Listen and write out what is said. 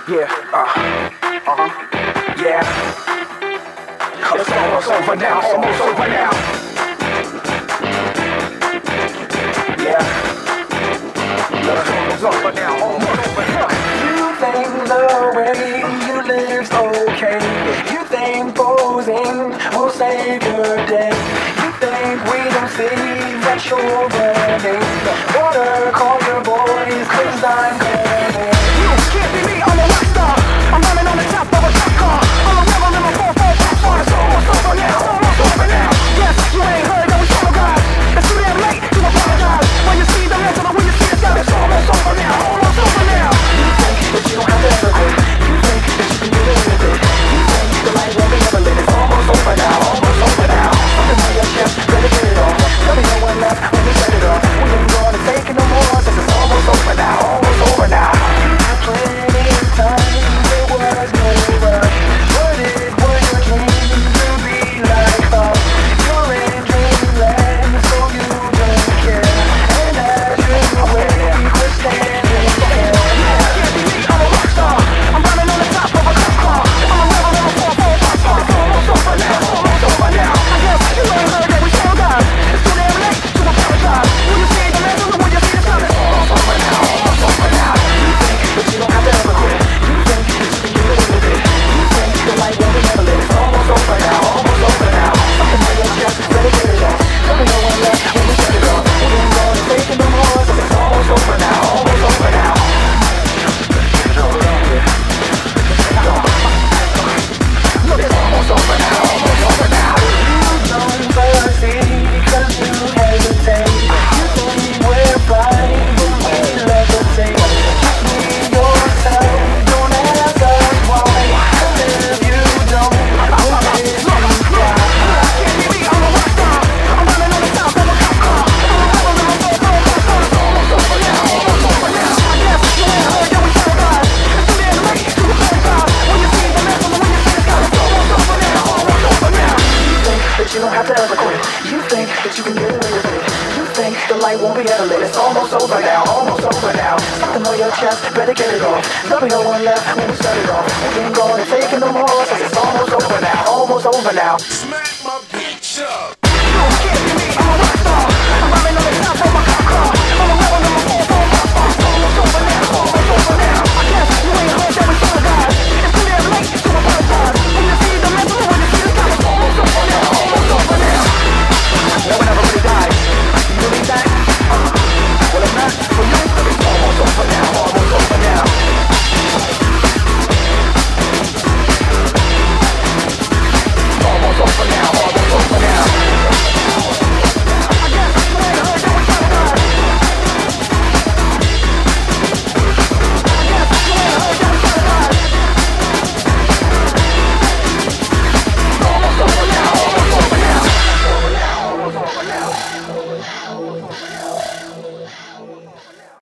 Yeah, yeah. It's almost over now, almost over now. Yeah. It's almost over now, almost over now. You think the way you live's okay. You think posing will save your day. You think we don't see that you're burning. Water, call your boys, 'cause I'm coming. You can't be me, I'm a rock star. I'm running on the top of a cop car. I'm a rebel in my 4-4 fast car. It's almost over now, almost over now. Yes, you ain't heard that we show God. It's too damn late to apologize. When you see the rest of the when you see the sky, it's almost over now, almost over now. You think that you don't have to ever quit. You think that you can do it with it. You think the light won't be never lit. It's almost over now, almost over now. Something on your chest, better get it off. There'll be no one left when we set it off. We ain't gonna take it no more, since it's almost over now, almost over now. Plenty of time, there was no rush. But it was your dream to be like us. You're in dreamland, so you don't care. And as you wait, we're standing there. Can't be me, I'm a rock star. I'm running on the top of a cop car. I'm a rebel in a 4-4 fast car. It's almost over now, almost over now. I guess you ain't heard that we show God. It's too damn late to apologize. When you see the rest of the when you see the sun, it's almost over now, almost over now. You think that you don't have to ever quit. You think that you can get away with it. You think the light won't be never lit. It's almost over now, almost over now. Something on your chest, better get it off. There'll be no one left when we set it off. We ain't gonna take it no more, since it's almost over now, almost over now. Look, it's almost over now, almost over now. You don't proceed because you hesitate. You think we're fine, but we levitate. Just be yourself, don't ask us why. 'Cause if you don't, we'll make you cry. Can't be me, I'm a rock star. I'm running on the top of a cop car. I'm a rebel in my 4-4 fast car. It's almost over now, almost over now. I guess you ain't heard that we show God. It's too damn late to apologize. When you see the rest of the when you see the sky, it's almost over now, almost over now. You think that you don't have to ever quit. You think that you can get away with it. You think the light won't be ever lit. It's almost over now, almost over now. Something on your chest, better get it off. There'll be no one left when we set it off. We ain't gonna take it no more, since it's almost over now, almost over now. Smack my bitch up.